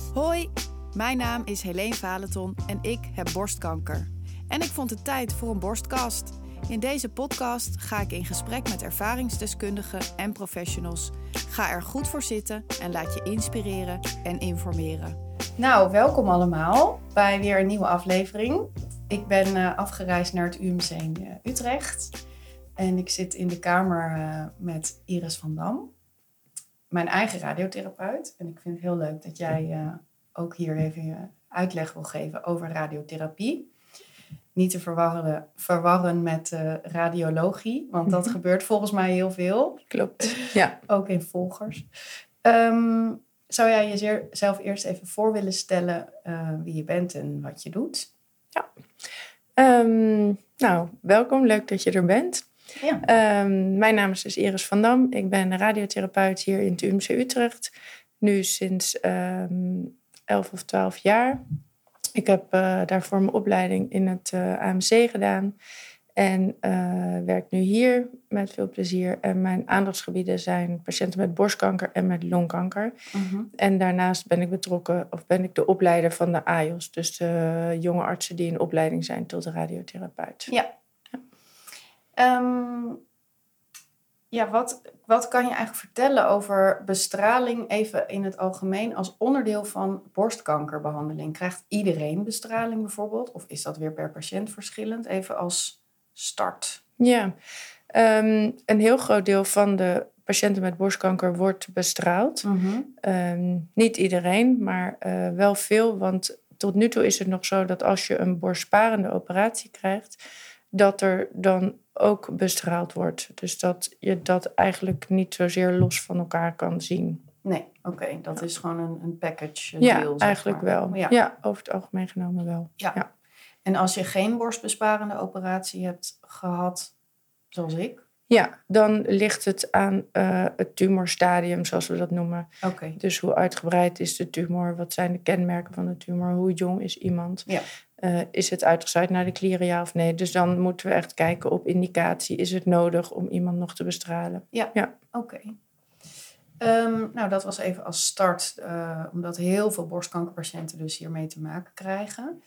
Hoi, mijn naam is Helene Valenton en ik heb borstkanker. En ik vond het tijd voor een borstkast. In deze podcast ga ik in gesprek met ervaringsdeskundigen en professionals. Ga er goed voor zitten en laat je inspireren en informeren. Nou, welkom allemaal bij weer een nieuwe aflevering. Ik ben afgereisd naar het UMC in Utrecht. En ik zit in de kamer met Iris van Dam, mijn eigen radiotherapeut. En ik vind het heel leuk dat jij ook hier even uitleg wil geven over radiotherapie. Niet te verwarren met radiologie, want dat gebeurt volgens mij heel veel. Klopt, ja. Ook in volgers. Zou jij jezelf eerst even voor willen stellen wie je bent en wat je doet? Ja. Welkom. Leuk dat je er bent. Ja. Mijn naam is dus Iris van Dam. Ik ben radiotherapeut hier in het UMC Utrecht. Nu sinds 11 of 12 jaar. Ik heb daarvoor mijn opleiding in het AMC gedaan. En werk nu hier met veel plezier. En mijn aandachtsgebieden zijn patiënten met borstkanker en met longkanker. Mm-hmm. En daarnaast ben ik de opleider van de AJOS. Dus de jonge artsen die in opleiding zijn tot radiotherapeut. Ja. Wat kan je eigenlijk vertellen over bestraling even in het algemeen als onderdeel van borstkankerbehandeling? Krijgt iedereen bestraling bijvoorbeeld? Of is dat weer per patiënt verschillend? Even als start. Ja, een heel groot deel van de patiënten met borstkanker wordt bestraald. Mm-hmm. Niet iedereen, maar wel veel. Want tot nu toe is het nog zo dat als je een borstsparende operatie krijgt, dat er dan ook bestraald wordt. Dus dat je dat eigenlijk niet zozeer los van elkaar kan zien. Nee, oké. Dat is gewoon een package ja, deal. Eigenlijk wel. Ja, over het algemeen genomen wel. Ja. En als je geen borstbesparende operatie hebt gehad, zoals ik? Ja, dan ligt het aan het tumorstadium, zoals we dat noemen. Okay. Dus hoe uitgebreid is de tumor? Wat zijn de kenmerken van de tumor? Hoe jong is iemand? Ja. Is het uitgezaaid naar de klieren, ja of nee? Dus dan moeten we echt kijken op indicatie. Is het nodig om iemand nog te bestralen? Ja. Oké. Dat was even als start, omdat heel veel borstkankerpatiënten dus hiermee te maken krijgen.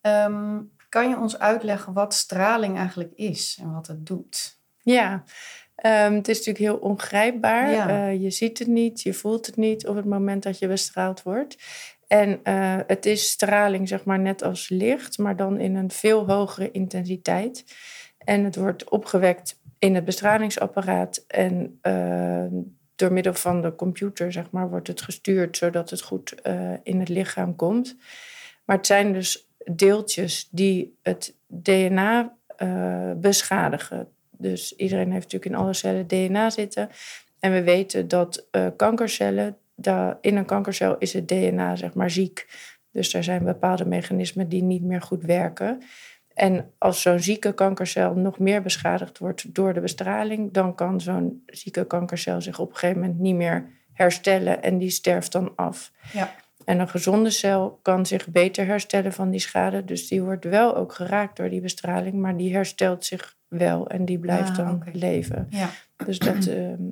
Kan je ons uitleggen wat straling eigenlijk is en wat het doet? Ja, het is natuurlijk heel ongrijpbaar. Ja. Je ziet het niet, je voelt het niet op het moment dat je bestraald wordt. En het is straling, zeg maar, net als licht, maar dan in een veel hogere intensiteit. En het wordt opgewekt in het bestralingsapparaat en door middel van de computer, zeg maar, wordt het gestuurd zodat het goed in het lichaam komt. Maar het zijn dus deeltjes die het DNA beschadigen. Dus iedereen heeft natuurlijk in alle cellen DNA zitten. En we weten dat kankercellen, in een kankercel is het DNA, zeg maar, ziek. Dus er zijn bepaalde mechanismen die niet meer goed werken. En als zo'n zieke kankercel nog meer beschadigd wordt door de bestraling, dan kan zo'n zieke kankercel zich op een gegeven moment niet meer herstellen en die sterft dan af. Ja. En een gezonde cel kan zich beter herstellen van die schade. Dus die wordt wel ook geraakt door die bestraling, maar die herstelt zich wel en die blijft dan leven. Ja. Dus dat,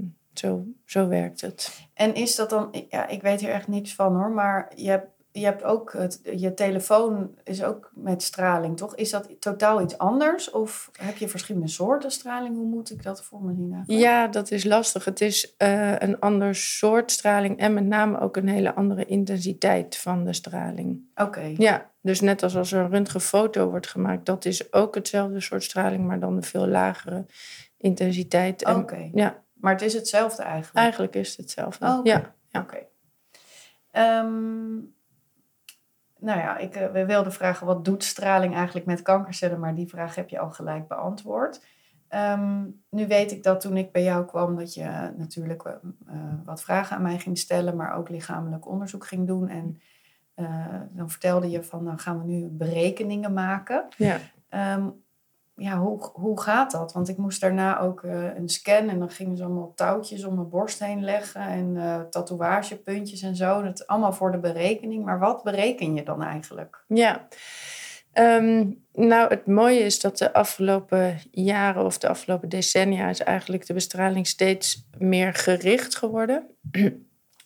zo werkt het. En is dat dan, ja, ik weet hier echt niets van hoor, maar je hebt ook, je telefoon is ook met straling, toch? Is dat totaal iets anders? Of heb je verschillende soorten straling? Hoe moet ik dat voor me zien eigenlijk? Ja, dat is lastig. Het is een ander soort straling en met name ook een hele andere intensiteit van de straling. Oké. Ja, dus net als er een röntgenfoto wordt gemaakt, dat is ook hetzelfde soort straling, maar dan een veel lagere intensiteit. Oké. Ja. Maar het is hetzelfde eigenlijk? Eigenlijk is het hetzelfde, ja. Oké. We wilden vragen, wat doet straling eigenlijk met kankercellen? Maar die vraag heb je al gelijk beantwoord. Nu weet ik dat toen ik bij jou kwam, dat je natuurlijk wat vragen aan mij ging stellen, maar ook lichamelijk onderzoek ging doen. En dan vertelde je van, dan gaan we nu berekeningen maken. Ja. Hoe gaat dat? Want ik moest daarna ook een scan en dan gingen ze allemaal touwtjes om mijn borst heen leggen en tatoeagepuntjes en zo. Dat allemaal voor de berekening. Maar wat bereken je dan eigenlijk? Ja, het mooie is dat de afgelopen jaren of de afgelopen decennia is eigenlijk de bestraling steeds meer gericht geworden.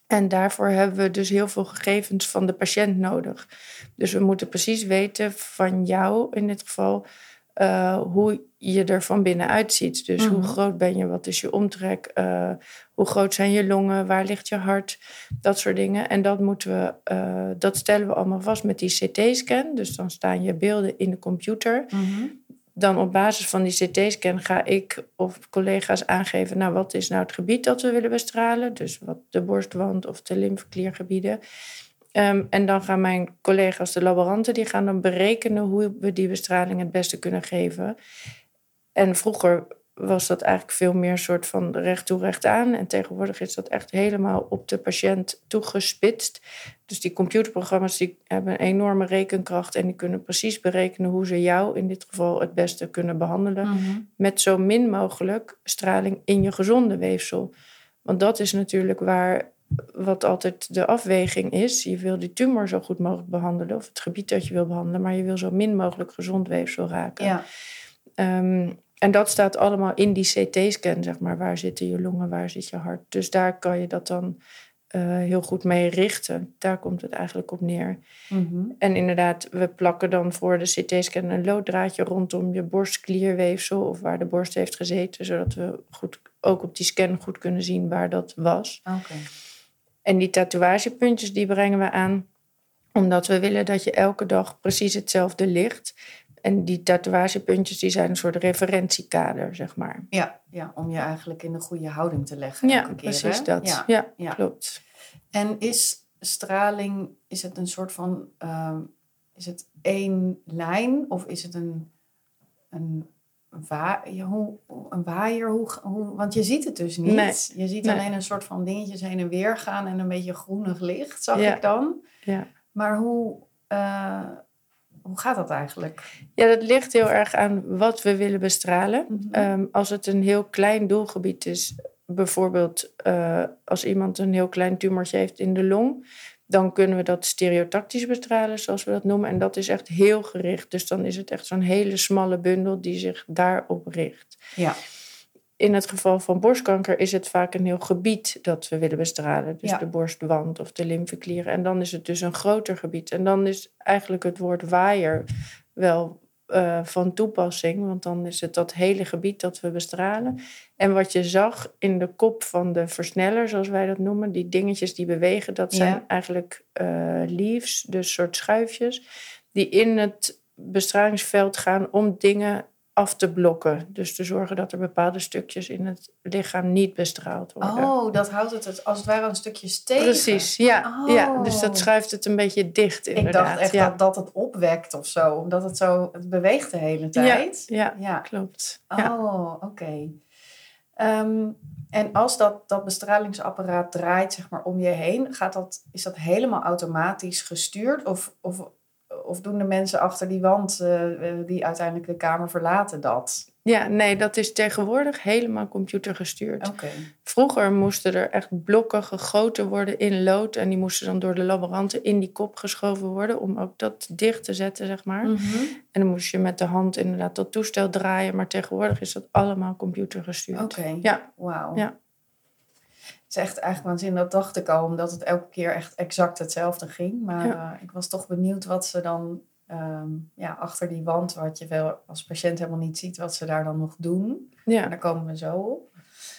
En daarvoor hebben we dus heel veel gegevens van de patiënt nodig. Dus we moeten precies weten van jou in dit geval hoe je er van binnenuit ziet. Dus hoe groot ben je, wat is je omtrek, hoe groot zijn je longen, waar ligt je hart, dat soort dingen. En dat stellen we allemaal vast met die CT-scan. Dus dan staan je beelden in de computer. Dan op basis van die CT-scan ga ik of collega's aangeven, nou, wat is nou het gebied dat we willen bestralen? Dus wat de borstwand of de lymfekliergebieden. En dan gaan mijn collega's, de laboranten, die gaan dan berekenen hoe we die bestraling het beste kunnen geven. En vroeger was dat eigenlijk veel meer een soort van recht toe, recht aan. En tegenwoordig is dat echt helemaal op de patiënt toegespitst. Dus die computerprogramma's die hebben een enorme rekenkracht en die kunnen precies berekenen hoe ze jou in dit geval het beste kunnen behandelen. Met zo min mogelijk straling in je gezonde weefsel. Want dat is natuurlijk wat altijd de afweging is. Je wil die tumor zo goed mogelijk behandelen, of het gebied dat je wil behandelen, maar je wil zo min mogelijk gezond weefsel raken. Ja. En dat staat allemaal in die CT-scan, zeg maar. Waar zitten je longen, waar zit je hart? Dus daar kan je dat dan heel goed mee richten. Daar komt het eigenlijk op neer. En inderdaad, we plakken dan voor de CT-scan een looddraadje rondom je borstklierweefsel of waar de borst heeft gezeten, zodat we ook op die scan goed kunnen zien waar dat was. Okay. En die tatoeagepuntjes die brengen we aan omdat we willen dat je elke dag precies hetzelfde ligt. En die tatoeagepuntjes die zijn een soort referentiekader, zeg maar. Ja, om je eigenlijk in de goede houding te leggen. Ja, keer, precies hè? dat. Ja, klopt. En is straling, is het een soort van, is het één lijn of is het een waaier? Want je ziet het dus niet. Nee. Je ziet alleen een soort van dingetjes heen en weer gaan en een beetje groenig licht, zag ik dan. Ja. Maar hoe gaat dat eigenlijk? Ja, dat ligt heel erg aan wat we willen bestralen. Als het een heel klein doelgebied is, bijvoorbeeld als iemand een heel klein tumortje heeft in de long, dan kunnen we dat stereotactisch bestralen, zoals we dat noemen. En dat is echt heel gericht. Dus dan is het echt zo'n hele smalle bundel die zich daarop richt. Ja. In het geval van borstkanker is het vaak een heel gebied dat we willen bestralen. Dus de borstwand of de lymfeklieren. En dan is het dus een groter gebied. En dan is eigenlijk het woord waaier wel van toepassing. Want dan is het dat hele gebied dat we bestralen. En wat je zag in de kop van de versneller, zoals wij dat noemen, die dingetjes die bewegen, dat zijn eigenlijk leaves, dus soort schuifjes, die in het bestralingsveld gaan om dingen af te blokken. Dus te zorgen dat er bepaalde stukjes in het lichaam niet bestraald worden. Oh, dat houdt het als het ware een stukje tegen. Precies, ja. Dus dat schuift het een beetje dicht inderdaad. Ik dacht echt dat het opwekt of zo. Omdat het beweegt de hele tijd. Ja. Klopt. Oh, oké. En als dat bestralingsapparaat draait, zeg maar, om je heen, is dat helemaal automatisch gestuurd? Of doen de mensen achter die wand die uiteindelijk de kamer verlaten dat? Ja, nee, dat is tegenwoordig helemaal computergestuurd. Okay. Vroeger moesten er echt blokken gegoten worden in lood. En die moesten dan door de laboranten in die kop geschoven worden om ook dat dicht te zetten, zeg maar. En dan moest je met de hand inderdaad dat toestel draaien. Maar tegenwoordig is dat allemaal computergestuurd. Oké, ja. Wauw. Ja. Het is echt eigenlijk waanzinnig, dat dacht ik al, omdat het elke keer echt exact hetzelfde ging. Maar ik was toch benieuwd wat ze dan achter die wand, wat je wel als patiënt helemaal niet ziet, wat ze daar dan nog doen. Ja. En daar komen we zo op.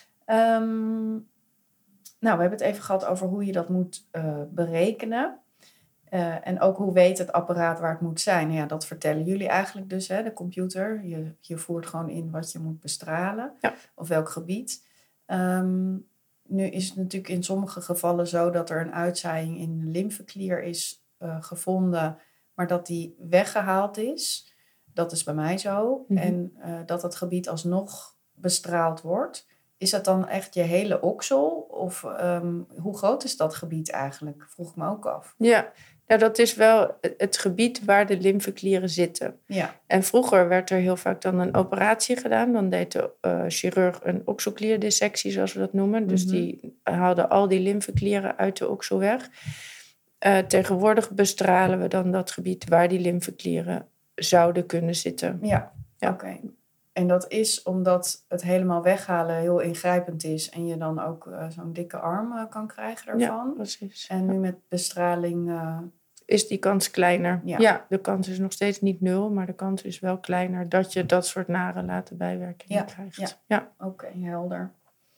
We hebben het even gehad over hoe je dat moet berekenen. En ook hoe weet het apparaat waar het moet zijn. Ja, dat vertellen jullie eigenlijk dus, hè, de computer. Je voert gewoon in wat je moet bestralen. Ja. Of welk gebied. Nu is het natuurlijk in sommige gevallen zo dat er een uitzaaiing in de lymfeklier is gevonden, maar dat die weggehaald is. Dat is bij mij zo. En dat het gebied alsnog bestraald wordt. Is dat dan echt je hele oksel? Of hoe groot is dat gebied eigenlijk? Vroeg ik me ook af. Ja, dat is wel het gebied waar de lymfeklieren zitten. Ja. En vroeger werd er heel vaak dan een operatie gedaan. Dan deed de chirurg een okselklierdissectie, zoals we dat noemen. Dus die haalde al die lymfeklieren uit de oksel weg. Tegenwoordig bestralen we dan dat gebied waar die lymfeklieren zouden kunnen zitten. Ja. Oké. En dat is omdat het helemaal weghalen heel ingrijpend is. En je dan ook zo'n dikke arm kan krijgen daarvan. Ja, precies. En nu met bestraling... is die kans kleiner. Ja. Ja, de kans is nog steeds niet 0, maar de kans is wel kleiner dat je dat soort nare late bijwerkingen krijgt. Ja. Oké, helder.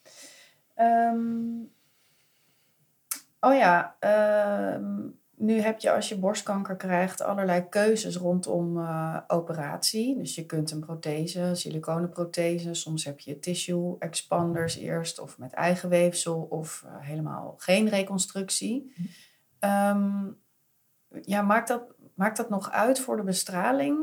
Nu heb je als je borstkanker krijgt allerlei keuzes rondom operatie. Dus je kunt een prothese, siliconenprothese. Soms heb je tissue expanders eerst of met eigen weefsel of helemaal geen reconstructie. Maakt dat nog uit voor de bestraling?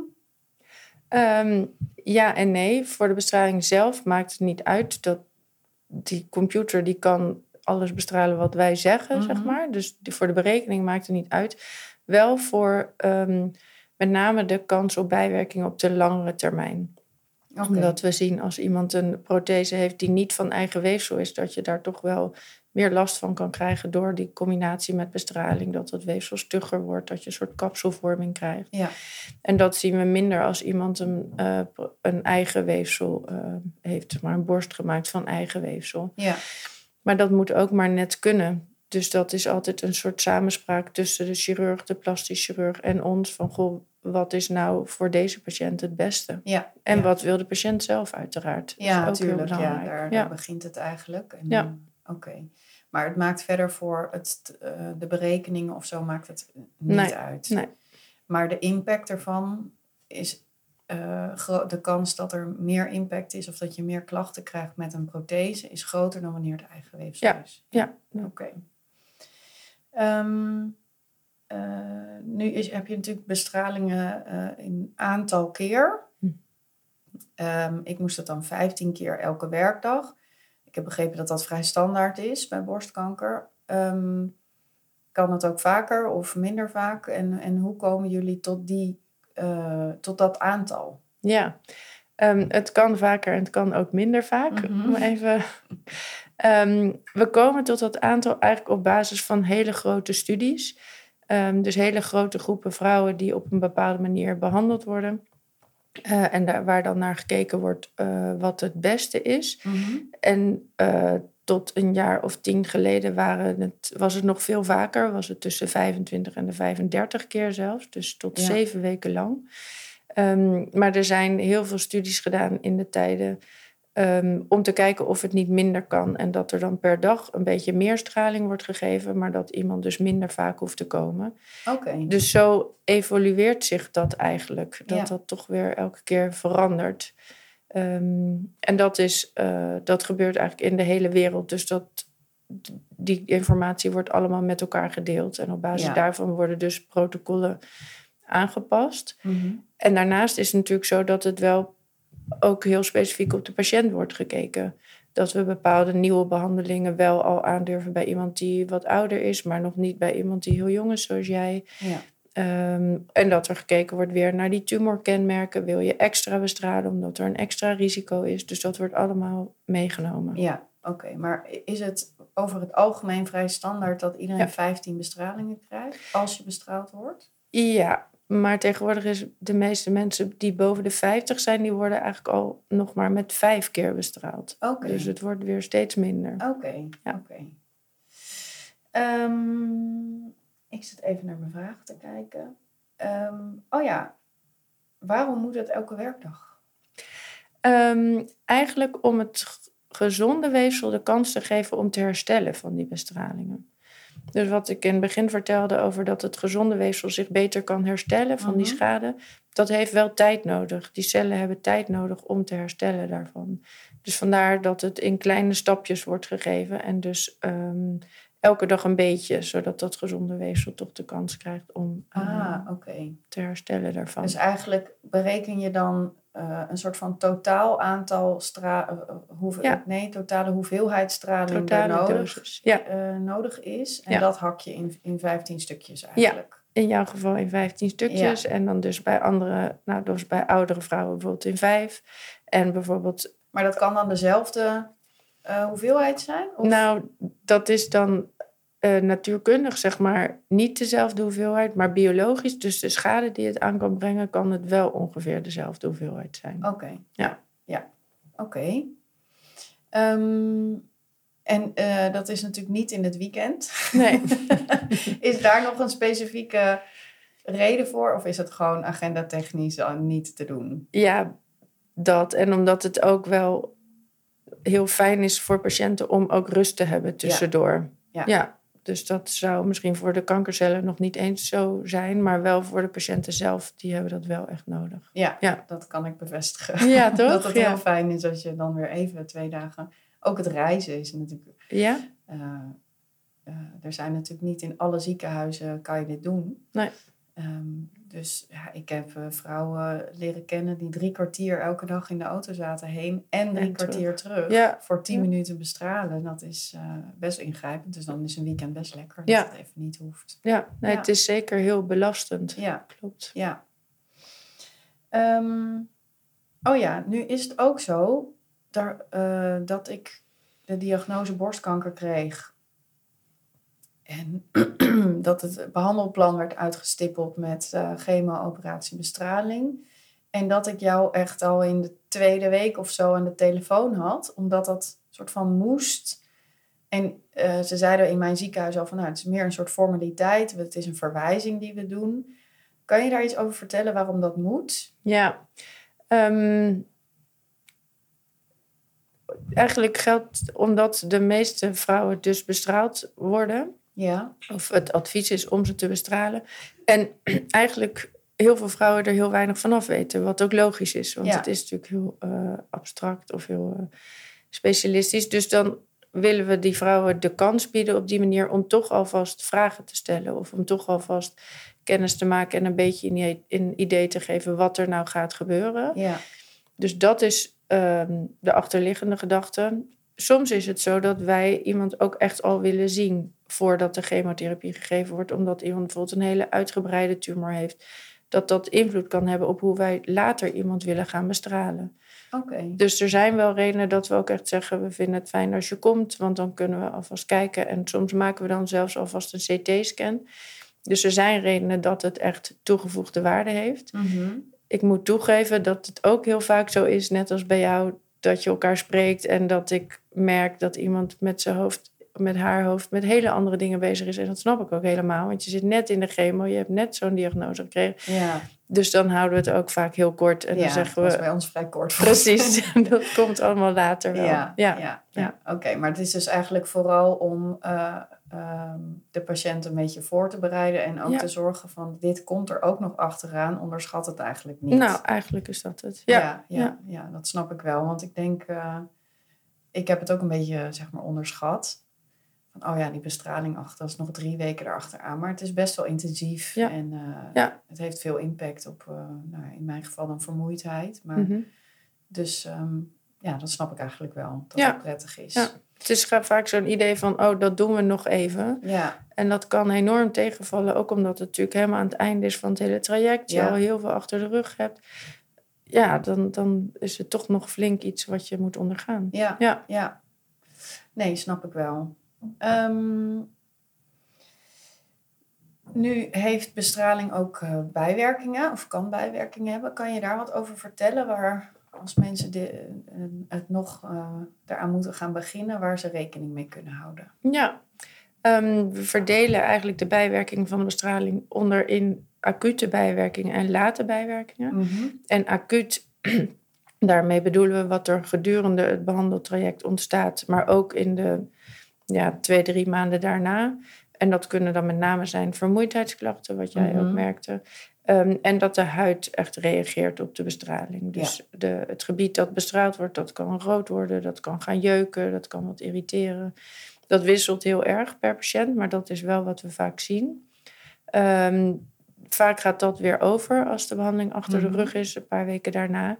Ja en nee. Voor de bestraling zelf maakt het niet uit. Dat die computer die kan alles bestralen wat wij zeggen, zeg maar. Dus voor de berekening maakt het niet uit. Wel voor met name de kans op bijwerkingen op de langere termijn. Okay. Omdat we zien als iemand een prothese heeft die niet van eigen weefsel is, dat je daar toch wel meer last van kan krijgen door die combinatie met bestraling. Dat het weefsel stugger wordt, dat je een soort kapselvorming krijgt. Ja. En dat zien we minder als iemand een eigen weefsel heeft, maar een borst gemaakt van eigen weefsel. Ja. Maar dat moet ook maar net kunnen. Dus dat is altijd een soort samenspraak tussen de chirurg, de plastisch chirurg en ons. Van, goh, wat is nou voor deze patiënt het beste? Ja, en wat wil de patiënt zelf uiteraard? Ja, dat is ook natuurlijk. heel belangrijk. Daar begint het eigenlijk. En, ja. Oké. Maar het maakt verder voor de berekeningen of zo maakt het niet uit. Nee. Maar de impact ervan is... de kans dat er meer impact is of dat je meer klachten krijgt met een prothese is groter dan wanneer het eigen weefsel is. Ja. Oké. Nu heb je natuurlijk bestralingen in aantal keer. Ik moest dat dan 15 keer elke werkdag. Ik heb begrepen dat dat vrij standaard is bij borstkanker. Kan het ook vaker of minder vaak? En hoe komen jullie tot dat aantal? Ja, het kan vaker en het kan ook minder vaak. We komen tot dat aantal eigenlijk op basis van hele grote studies. Dus hele grote groepen vrouwen die op een bepaalde manier behandeld worden. En waar dan naar gekeken wordt wat het beste is. En tot een jaar of 10 geleden was het nog veel vaker. Was het tussen 25 en de 35 keer zelfs. Dus tot 7 weken lang. Maar er zijn heel veel studies gedaan in de tijden om te kijken of het niet minder kan. En dat er dan per dag een beetje meer straling wordt gegeven, maar dat iemand dus minder vaak hoeft te komen. Okay. Dus zo evolueert zich dat eigenlijk. Dat toch weer elke keer verandert. En dat gebeurt eigenlijk in de hele wereld. Dus die informatie wordt allemaal met elkaar gedeeld. En op basis daarvan worden dus protocollen aangepast. En daarnaast is het natuurlijk zo dat het wel ook heel specifiek op de patiënt wordt gekeken. Dat we bepaalde nieuwe behandelingen wel al aandurven bij iemand die wat ouder is, maar nog niet bij iemand die heel jong is, zoals jij. Ja. En dat er gekeken wordt weer naar die tumorkenmerken. Wil je extra bestralen omdat er een extra risico is? Dus dat wordt allemaal meegenomen. Ja, oké. Maar is het over het algemeen vrij standaard dat iedereen 15 bestralingen krijgt als je bestraald wordt? Ja, maar tegenwoordig is de meeste mensen die boven de 50 zijn, die worden eigenlijk al nog maar met 5 keer bestraald. Okay. Dus het wordt weer steeds minder. Oké. Ik zit even naar mijn vragen te kijken. Waarom moet het elke werkdag? Eigenlijk om het gezonde weefsel de kans te geven om te herstellen van die bestralingen. Dus wat ik in het begin vertelde over dat het gezonde weefsel zich beter kan herstellen van die schade, dat heeft wel tijd nodig. Die cellen hebben tijd nodig om te herstellen daarvan. Dus vandaar dat het in kleine stapjes wordt gegeven en dus elke dag een beetje, zodat dat gezonde weefsel toch de kans krijgt om te herstellen daarvan. Dus eigenlijk bereken je dan een soort van totaal aantal totale hoeveelheid straling nodig is. En dat hak je in 15 stukjes eigenlijk. Ja, in jouw geval in 15 stukjes. Ja. En dan dus bij bij oudere vrouwen bijvoorbeeld in 5. En bijvoorbeeld... Maar dat kan dan dezelfde hoeveelheid zijn? Of? Nou, dat is dan natuurkundig zeg maar niet dezelfde hoeveelheid, maar biologisch, dus de schade die het aan kan brengen, kan het wel ongeveer dezelfde hoeveelheid zijn. Oké. Ja. Ja. Oké. En dat is natuurlijk niet in het weekend. Nee. Is daar nog een specifieke reden voor? Of is het gewoon agenda-technisch niet te doen? Ja, dat. En omdat het ook wel heel fijn is voor patiënten om ook rust te hebben tussendoor. Ja. Dus dat zou misschien voor de kankercellen nog niet eens zo zijn, maar wel voor de patiënten zelf, die hebben dat wel echt nodig. Ja. Dat kan ik bevestigen. Ja, toch? Dat het heel fijn is als je dan weer even 2 dagen... Ook het reizen is natuurlijk... Ja? Er zijn natuurlijk niet in alle ziekenhuizen kan je dit doen. Nee. Dus ja, ik heb vrouwen leren kennen die 3 kwartier elke dag in de auto zaten heen en 3 kwartier terug voor 10 minuten bestralen. Dat is best ingrijpend. Dus dan is een weekend best lekker dat het even niet hoeft. Ja, nee, het is zeker heel belastend. Ja, klopt. Ja. Nu is het ook zo dat ik de diagnose borstkanker kreeg. En dat het behandelplan werd uitgestippeld met chemo, operatie, bestraling. En dat ik jou echt al in de 2e week of zo aan de telefoon had. Omdat dat soort van moest. En ze zeiden in mijn ziekenhuis al van... het is meer een soort formaliteit. Het is een verwijzing die we doen. Kan je daar iets over vertellen waarom dat moet? Ja. Eigenlijk geldt omdat de meeste vrouwen dus bestraald worden... Ja. Of het advies is om ze te bestralen. En eigenlijk heel veel vrouwen er heel weinig vanaf weten. Wat ook logisch is. Want het is natuurlijk heel abstract of heel specialistisch. Dus dan willen we die vrouwen de kans bieden op die manier... om toch alvast vragen te stellen. Of om toch alvast kennis te maken... en een beetje een idee te geven wat er nou gaat gebeuren. Ja. Dus dat is de achterliggende gedachte. Soms is het zo dat wij iemand ook echt al willen zien... voordat de chemotherapie gegeven wordt... omdat iemand bijvoorbeeld een hele uitgebreide tumor heeft... dat invloed kan hebben op hoe wij later iemand willen gaan bestralen. Okay. Dus er zijn wel redenen dat we ook echt zeggen... we vinden het fijn als je komt, want dan kunnen we alvast kijken... en soms maken we dan zelfs alvast een CT-scan. Dus er zijn redenen dat het echt toegevoegde waarde heeft. Mm-hmm. Ik moet toegeven dat het ook heel vaak zo is, net als bij jou... dat je elkaar spreekt en dat ik merk dat iemand met zijn hoofd... met haar hoofd met hele andere dingen bezig is. En dat snap ik ook helemaal. Want je zit net in de chemo. Je hebt net zo'n diagnose gekregen. Ja. Dus dan houden we het ook vaak heel kort. En dan zeggen we... dat is bij ons vrij kort. Precies. Dat komt allemaal later wel. Ja. Oké, maar het is dus eigenlijk vooral om de patiënt een beetje voor te bereiden. En ook te zorgen van dit komt er ook nog achteraan. Onderschat het eigenlijk niet. Nou, eigenlijk is dat het. Ja, dat snap ik wel. Want ik denk... ik heb het ook een beetje, zeg maar, onderschat. Van, die bestraling achter, dat is nog 3 weken erachteraan. Maar het is best wel intensief. Ja. En het heeft veel impact op, in mijn geval dan vermoeidheid. Maar dus, dat snap ik eigenlijk wel. Dat het prettig is. Ja. Het is vaak zo'n idee van, dat doen we nog even. Ja. En dat kan enorm tegenvallen. Ook omdat het natuurlijk helemaal aan het einde is van het hele traject. Je al heel veel achter de rug hebt. Ja, dan is het toch nog flink iets wat je moet ondergaan. Ja. Nee, snap ik wel. Nu heeft bestraling ook bijwerkingen, of kan bijwerkingen hebben. Kan je daar wat over vertellen, waar als mensen het nog eraan moeten gaan beginnen, waar ze rekening mee kunnen houden? Ja, we verdelen eigenlijk de bijwerkingen van de bestraling onderin acute bijwerkingen en late bijwerkingen. Mm-hmm. En acuut, daarmee bedoelen we wat er gedurende het behandeltraject ontstaat, maar ook in de 2-3 maanden daarna. En dat kunnen dan met name zijn vermoeidheidsklachten, wat jij ook merkte. En dat de huid echt reageert op de bestraling. Dus het gebied dat bestraald wordt, dat kan rood worden, dat kan gaan jeuken, dat kan wat irriteren. Dat wisselt heel erg per patiënt, maar dat is wel wat we vaak zien. Vaak gaat dat weer over als de behandeling achter de rug is, een paar weken daarna.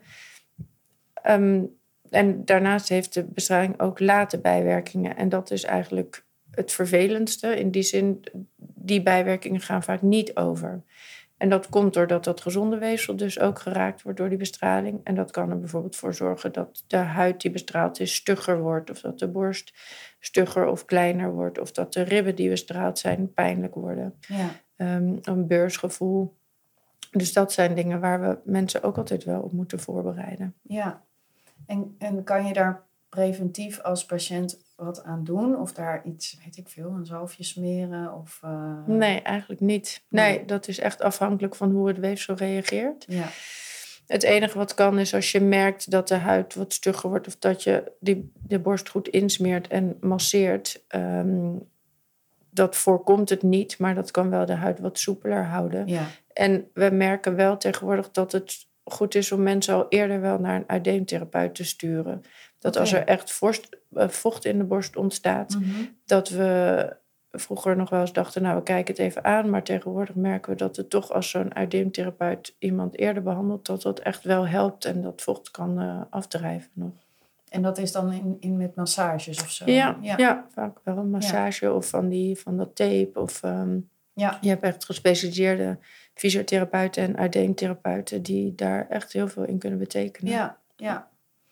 En daarnaast heeft de bestraling ook late bijwerkingen. En dat is eigenlijk het vervelendste. In die zin, die bijwerkingen gaan vaak niet over. En dat komt doordat dat gezonde weefsel dus ook geraakt wordt door die bestraling. En dat kan er bijvoorbeeld voor zorgen dat de huid die bestraald is stugger wordt. Of dat de borst stugger of kleiner wordt. Of dat de ribben die bestraald zijn pijnlijk worden. Ja. Een beursgevoel. Dus dat zijn dingen waar we mensen ook altijd wel op moeten voorbereiden. Ja. En kan je daar preventief als patiënt wat aan doen? Of daar iets, weet ik veel, een zalfje smeren? Of, Nee, eigenlijk niet. Nee, dat is echt afhankelijk van hoe het weefsel reageert. Ja. Het enige wat kan is als je merkt dat de huid wat stugger wordt... of dat je de borst goed insmeert en masseert. Dat voorkomt het niet, maar dat kan wel de huid wat soepeler houden. Ja. En we merken wel tegenwoordig dat het goed is om mensen al eerder wel naar een uiteentherapeut te sturen. Dat als er echt vocht in de borst ontstaat, dat we vroeger nog wel eens dachten, nou, we kijken het even aan. Maar tegenwoordig merken we dat het toch als zo'n uiteentherapeut iemand eerder behandelt, dat dat echt wel helpt en dat vocht kan afdrijven nog. En dat is dan in met massages of zo? Ja, vaak wel een massage of van dat tape. Of je hebt echt gespecialiseerde fysiotherapeuten en uiteentherapeuten die daar echt heel veel in kunnen betekenen. Ja.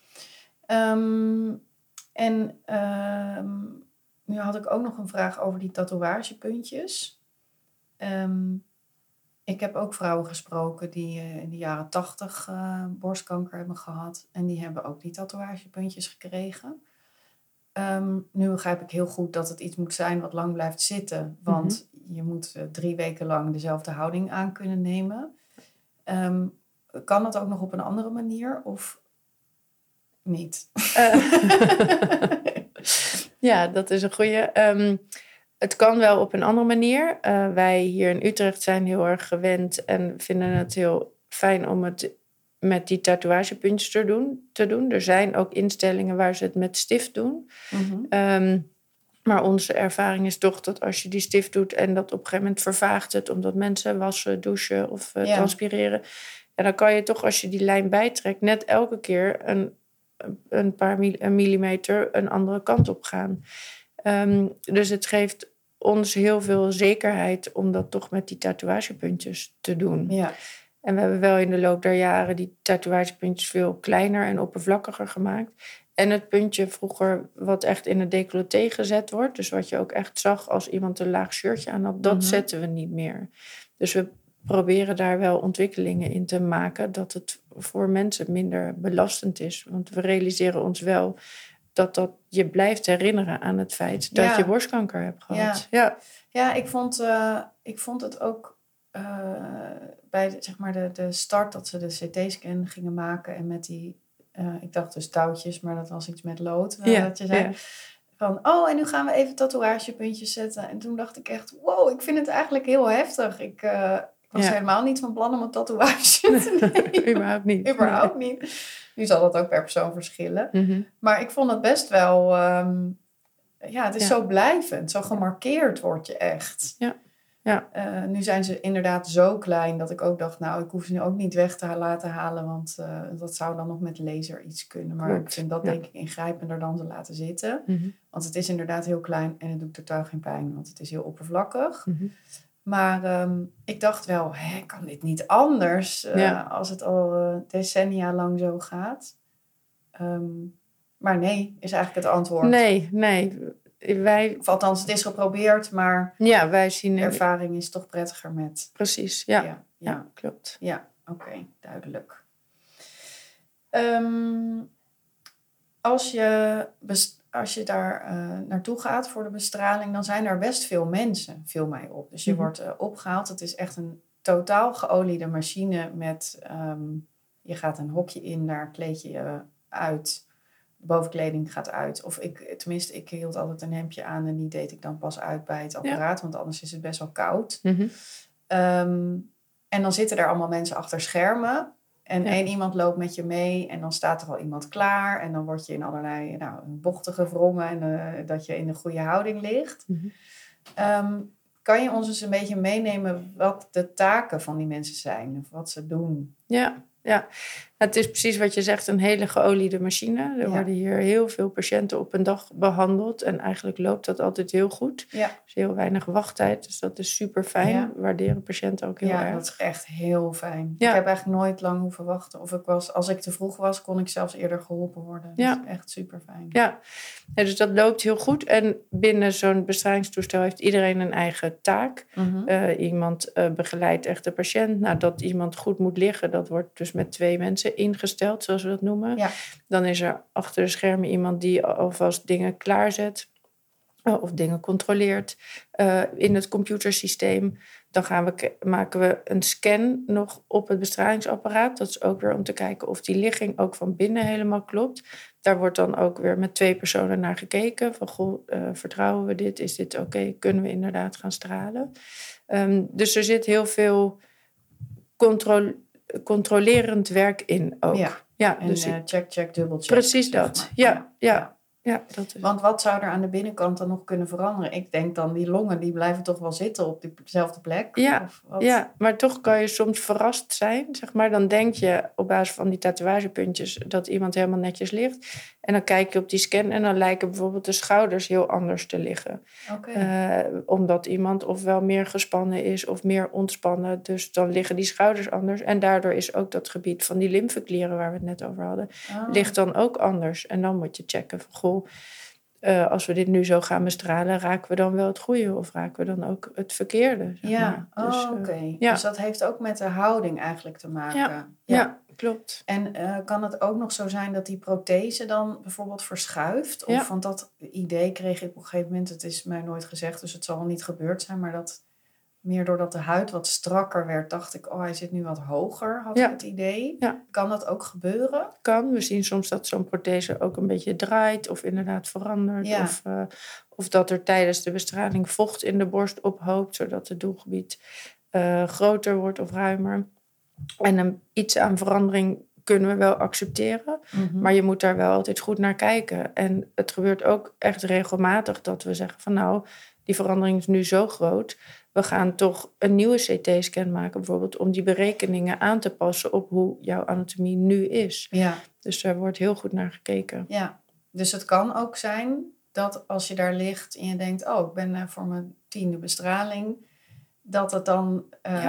Nu had ik ook nog een vraag over die tatoeagepuntjes. Ik heb ook vrouwen gesproken die in de jaren 80 borstkanker hebben gehad. En die hebben ook die tatoeagepuntjes gekregen. Nu begrijp ik heel goed dat het iets moet zijn wat lang blijft zitten. Want je moet 3 weken lang dezelfde houding aan kunnen nemen. Kan dat ook nog op een andere manier of niet? Ja, dat is een goeie. Het kan wel op een andere manier. Wij hier in Utrecht zijn heel erg gewend en vinden het heel fijn om het met die tatoeagepuntjes te doen. Er zijn ook instellingen waar ze het met stift doen. Maar onze ervaring is toch dat als je die stift doet en dat op een gegeven moment vervaagt het, omdat mensen wassen, douchen of transpireren. En dan kan je toch, als je die lijn bijtrekt, net elke keer een paar millimeter een andere kant op gaan. Dus het geeft ons heel veel zekerheid om dat toch met die tatoeagepuntjes te doen. Ja. En we hebben wel in de loop der jaren die tatoeagepuntjes veel kleiner en oppervlakkiger gemaakt. En het puntje vroeger wat echt in het decolleté gezet wordt, dus wat je ook echt zag als iemand een laag shirtje aan had, dat zetten we niet meer. Dus we proberen daar wel ontwikkelingen in te maken dat het voor mensen minder belastend is. Want we realiseren ons wel dat je blijft herinneren aan het feit dat je borstkanker hebt gehad. Ja, ik vond het ook bij de start dat ze de CT-scan gingen maken en met die, ik dacht dus touwtjes, maar dat was iets met lood. Dat je zei van, en nu gaan we even tatoeagepuntjes zetten. En toen dacht ik echt, wow, ik vind het eigenlijk heel heftig. Ik was helemaal niet van plan om een tatoeage te nemen. Überhaupt niet. Niet. Nu zal dat ook per persoon verschillen. Maar ik vond het best wel, het is zo blijvend. Zo gemarkeerd word je echt. Ja. Nu zijn ze inderdaad zo klein dat ik ook dacht, nou, ik hoef ze nu ook niet weg te laten halen, want dat zou dan nog met laser iets kunnen. Maar ik vind dat denk ik ingrijpender dan ze laten zitten. Want het is inderdaad heel klein en het doet totaal geen pijn, want het is heel oppervlakkig. Maar ik dacht wel, kan dit niet anders als het al decennia lang zo gaat? Maar nee, is eigenlijk het antwoord. Nee. Of althans, het is geprobeerd, maar wij zien de ervaring is toch prettiger met. Precies, ja, klopt. Ja, oké, duidelijk. Als je daar naartoe gaat voor de bestraling, dan zijn er best veel mensen, viel mij op. Dus je wordt opgehaald. Het is echt een totaal geoliede machine met, je gaat een hokje in, daar kleed je je uit. De bovenkleding gaat uit. Of ik hield altijd een hemdje aan en die deed ik dan pas uit bij het apparaat, want anders is het best wel koud. En dan zitten er allemaal mensen achter schermen. En één iemand loopt met je mee en dan staat er al iemand klaar. En dan word je in allerlei bochten gewrongen en dat je in de goede houding ligt. Kan je ons eens een beetje meenemen wat de taken van die mensen zijn? Of wat ze doen? Ja. Het is precies wat je zegt, een hele geoliede machine. Er worden hier heel veel patiënten op een dag behandeld. En eigenlijk loopt dat altijd heel goed. Ja. Er is heel weinig wachttijd, dus dat is super fijn. Ja. Waarderen patiënten ook heel erg. Ja, dat is echt heel fijn. Ja. Ik heb eigenlijk nooit lang hoeven wachten. Of als ik te vroeg was, kon ik zelfs eerder geholpen worden. Dat is echt super fijn. Ja, dus dat loopt heel goed. En binnen zo'n bestralingstoestel heeft iedereen een eigen taak. Iemand begeleidt echt de patiënt. Nou, dat iemand goed moet liggen, dat wordt dus met 2 mensen prothese ingesteld, zoals we dat noemen. Ja. Dan is er achter de schermen iemand die alvast dingen klaarzet of dingen controleert in het computersysteem. Dan maken we een scan nog op het bestralingsapparaat. Dat is ook weer om te kijken of die ligging ook van binnen helemaal klopt. Daar wordt dan ook weer met 2 personen naar gekeken. Van, vertrouwen we dit? Is dit oké? Kunnen we inderdaad gaan stralen? Dus er zit heel veel controlerend werk in ook. Ja, en dus check, dubbelcheck. precies dat. Ja, dat is. Want wat zou er aan de binnenkant dan nog kunnen veranderen? Ik denk dan die longen, die blijven toch wel zitten op dezelfde plek? Ja, maar toch kan je soms verrast zijn. Zeg maar. Dan denk je op basis van die tatoeagepuntjes dat iemand helemaal netjes ligt. En dan kijk je op die scan en dan lijken bijvoorbeeld de schouders heel anders te liggen. Omdat iemand ofwel meer gespannen is of meer ontspannen. Dus dan liggen die schouders anders. En daardoor is ook dat gebied van die lymfeklieren waar we het net over hadden, ligt dan ook anders. En dan moet je checken van, goh, als we dit nu zo gaan bestralen, raken we dan wel het goede of raken we dan ook het verkeerde? Zeg maar. Dus, Dus dat heeft ook met de houding eigenlijk te maken. Ja, klopt. En kan het ook nog zo zijn dat die prothese dan bijvoorbeeld verschuift? Of, want dat idee kreeg ik op een gegeven moment, het is mij nooit gezegd, dus het zal niet gebeurd zijn, maar dat meer doordat de huid wat strakker werd, dacht ik, hij zit nu wat hoger, had ik het idee. Ja. Kan dat ook gebeuren? Kan. We zien soms dat zo'n prothese ook een beetje draait of inderdaad verandert. Ja. Of dat er tijdens de bestraling vocht in de borst ophoopt, zodat het doelgebied groter wordt of ruimer. En iets aan verandering kunnen we wel accepteren, maar je moet daar wel altijd goed naar kijken. En het gebeurt ook echt regelmatig dat we zeggen van nou, die verandering is nu zo groot, we gaan toch een nieuwe CT-scan maken bijvoorbeeld om die berekeningen aan te passen op hoe jouw anatomie nu is. Ja. Dus daar wordt heel goed naar gekeken. Ja, dus het kan ook zijn dat als je daar ligt en je denkt, ik ben voor mijn 10e bestraling, dat het dan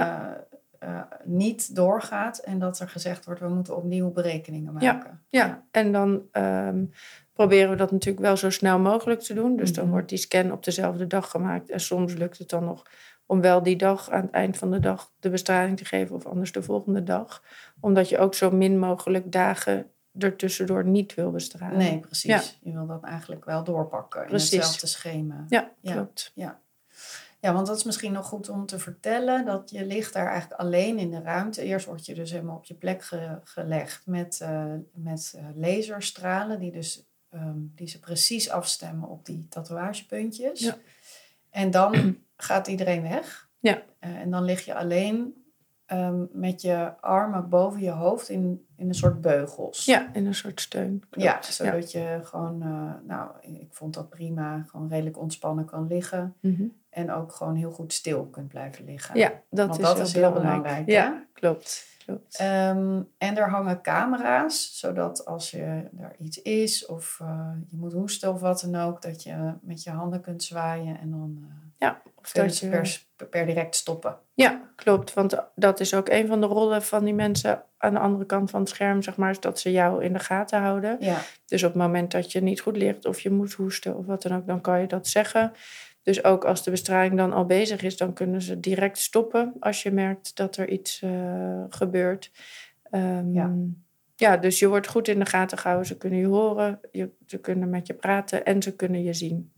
niet doorgaat en dat er gezegd wordt, we moeten opnieuw berekeningen maken. Ja. En dan proberen we dat natuurlijk wel zo snel mogelijk te doen. Dus dan wordt die scan op dezelfde dag gemaakt. En soms lukt het dan nog om wel die dag aan het eind van de dag de bestraling te geven of anders de volgende dag. Omdat je ook zo min mogelijk dagen ertussendoor niet wil bestralen. Nee, precies. Ja. Je wil dat eigenlijk wel doorpakken in hetzelfde schema. Ja, klopt. Ja, want dat is misschien nog goed om te vertellen, dat je ligt daar eigenlijk alleen in de ruimte. Eerst word je dus helemaal op je plek gelegd met laserstralen die ze precies afstemmen op die tatoeagepuntjes. Ja. En dan gaat iedereen weg. Ja. En dan lig je alleen met je armen boven je hoofd in een soort beugels. Ja, in een soort steun. Klopt. Ja, zodat je gewoon, ik vond dat prima, gewoon redelijk ontspannen kan liggen. En ook gewoon heel goed stil kunt blijven liggen. Ja, dat is heel belangrijk. Ja, klopt. En er hangen camera's, zodat als er iets is of je moet hoesten of wat dan ook, dat je met je handen kunt zwaaien en dan of dat je per direct stoppen. Ja, klopt. Want dat is ook een van de rollen van die mensen aan de andere kant van het scherm, zeg maar, is dat ze jou in de gaten houden. Ja. Dus op het moment dat je niet goed ligt of je moet hoesten of wat dan ook, dan kan je dat zeggen. Dus ook als de bestraling dan al bezig is, dan kunnen ze direct stoppen als je merkt dat er iets gebeurt. Dus je wordt goed in de gaten gehouden. Ze kunnen je horen, ze kunnen met je praten en ze kunnen je zien.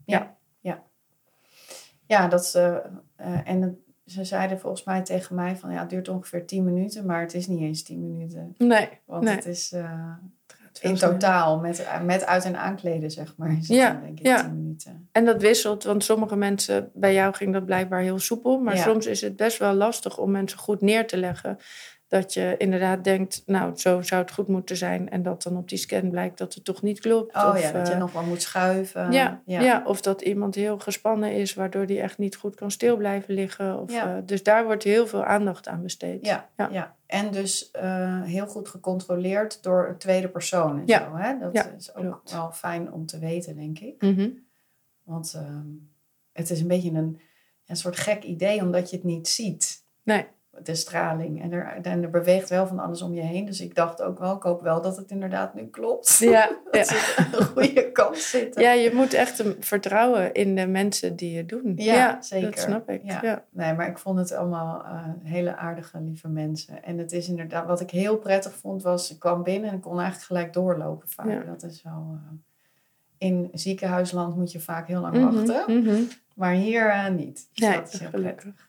Ja, dat ze zeiden volgens mij tegen mij van het duurt ongeveer 10 minuten, maar het is niet eens 10 minuten. Nee. Want het is in totaal met uit- en aankleden, zeg maar, is het dan, denk ik 10 minuten. En dat wisselt, want sommige mensen, bij jou ging dat blijkbaar heel soepel, maar soms is het best wel lastig om mensen goed neer te leggen. Dat je inderdaad denkt, nou, zo zou het goed moeten zijn. En dat dan op die scan blijkt dat het toch niet klopt. Dat je nog wel moet schuiven. Ja, of dat iemand heel gespannen is, waardoor die echt niet goed kan stil blijven liggen. Dus daar wordt heel veel aandacht aan besteed. Ja. En dus heel goed gecontroleerd door een tweede persoon. En zo, hè? Dat is ook wel fijn om te weten, denk ik. Want het is een beetje een soort gek idee, omdat je het niet ziet. Nee. de straling. En er beweegt wel van alles om je heen. Dus ik dacht ook wel, ik hoop wel dat het inderdaad nu klopt. Ja, dat ze een goede kant zitten. Ja, je moet echt vertrouwen in de mensen die het doen. Ja, zeker. Dat snap ik. Ja. Nee, maar ik vond het allemaal hele aardige, lieve mensen. En het is inderdaad, wat ik heel prettig vond, was, ik kwam binnen en ik kon eigenlijk gelijk doorlopen vaak. Ja. Dat is wel... in ziekenhuisland moet je vaak heel lang wachten. Maar hier niet. Dus nee, dat is heel prettig.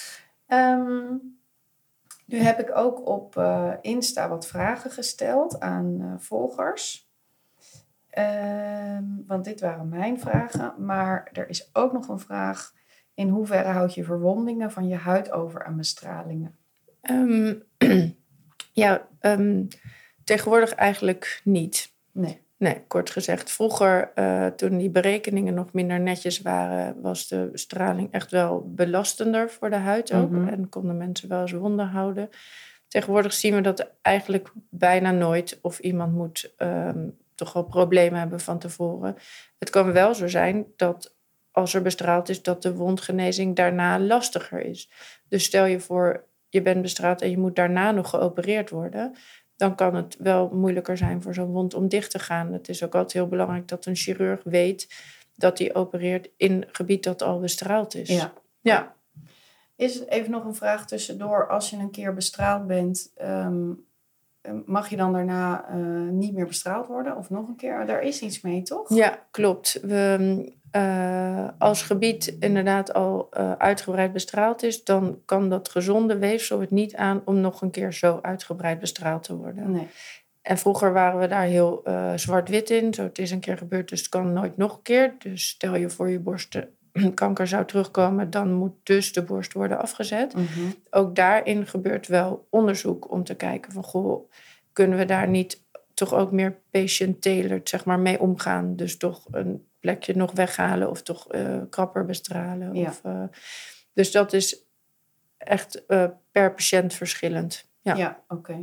Nu heb ik ook op Insta wat vragen gesteld aan volgers. Want dit waren mijn vragen. Maar er is ook nog een vraag. In hoeverre houd je verwondingen van je huid over aan bestralingen? Tegenwoordig eigenlijk niet. Nee, kort gezegd. Vroeger, toen die berekeningen nog minder netjes waren, was de bestraling echt wel belastender voor de huid ook. En konden mensen wel eens wonden houden. Tegenwoordig zien we dat eigenlijk bijna nooit, of iemand moet toch wel problemen hebben van tevoren. Het kan wel zo zijn dat als er bestraald is, dat de wondgenezing daarna lastiger is. Dus stel je voor, je bent bestraald en je moet daarna nog geopereerd worden, dan kan het wel moeilijker zijn voor zo'n wond om dicht te gaan. Het is ook altijd heel belangrijk dat een chirurg weet dat hij opereert in een gebied dat al bestraald is. Ja. Is even nog een vraag tussendoor. Als je een keer bestraald bent, mag je dan daarna niet meer bestraald worden? Of nog een keer? Daar is iets mee, toch? Ja, klopt. Als gebied inderdaad al uitgebreid bestraald is, dan kan dat gezonde weefsel het niet aan om nog een keer zo uitgebreid bestraald te worden. Nee. En vroeger waren we daar heel zwart-wit in. Zo, het is een keer gebeurd, dus het kan nooit nog een keer. Dus stel je voor je borstkanker zou terugkomen, dan moet dus de borst worden afgezet. Ook daarin gebeurt wel onderzoek om te kijken van, goh, kunnen we daar niet toch ook meer patient-tailored, zeg maar, mee omgaan? Dus toch een plekje nog weghalen of toch krapper bestralen. Ja. Dus dat is echt per patiënt verschillend. Ja, oké.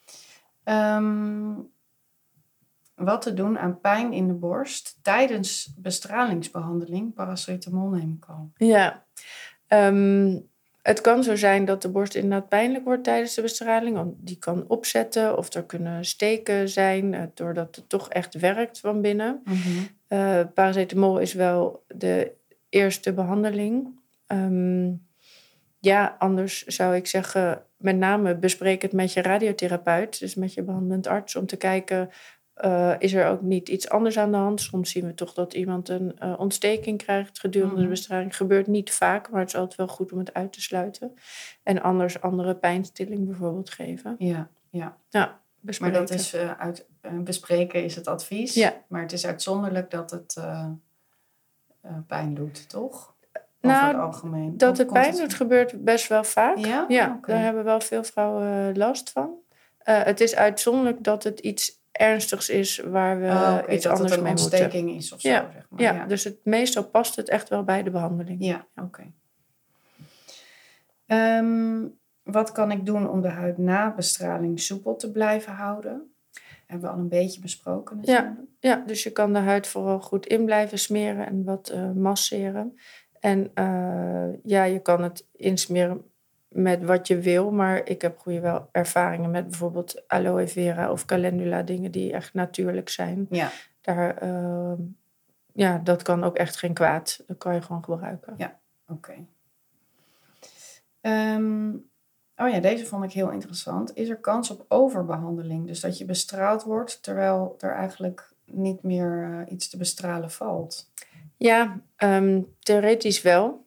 Wat te doen aan pijn in de borst tijdens bestralingsbehandeling? Paracetamol neem ik al. Ja, het kan zo zijn dat de borst inderdaad pijnlijk wordt tijdens de bestraling. Want die kan opzetten of er kunnen steken zijn doordat het toch echt werkt van binnen. Paracetamol is wel de eerste behandeling. Anders zou ik zeggen, met name bespreek het met je radiotherapeut, dus met je behandelend arts, om te kijken, is er ook niet iets anders aan de hand? Soms zien we toch dat iemand een ontsteking krijgt gedurende de bestraling. Gebeurt niet vaak, maar het is altijd wel goed om het uit te sluiten. En anders andere pijnstilling bijvoorbeeld geven. Ja, bespreken. Maar dat is bespreken is het advies. Ja. Maar het is uitzonderlijk dat het pijn doet, toch? Nou, over het algemeen. Dat het pijn doet gebeurt best wel vaak. Ja? Ja, daar hebben wel veel vrouwen last van. Het is uitzonderlijk dat het iets ernstigs is waar we iets dat anders het mee een moeten. ontsteking is of zo, zeg maar. Ja, dus meestal past het echt wel bij de behandeling. Ja, oké. Wat kan ik doen om de huid na bestraling soepel te blijven houden? Hebben we al een beetje besproken natuurlijk. Ja, dus je kan de huid vooral goed in blijven smeren en wat masseren. En je kan het insmeren met wat je wil, maar ik heb goede ervaringen met bijvoorbeeld aloe vera of calendula, dingen die echt natuurlijk zijn. Ja. Dat kan ook echt geen kwaad. Dat kan je gewoon gebruiken. Ja, oké. Deze vond ik heel interessant. Is er kans op overbehandeling? Dus dat je bestraald wordt terwijl er eigenlijk niet meer iets te bestralen valt? Ja, theoretisch wel.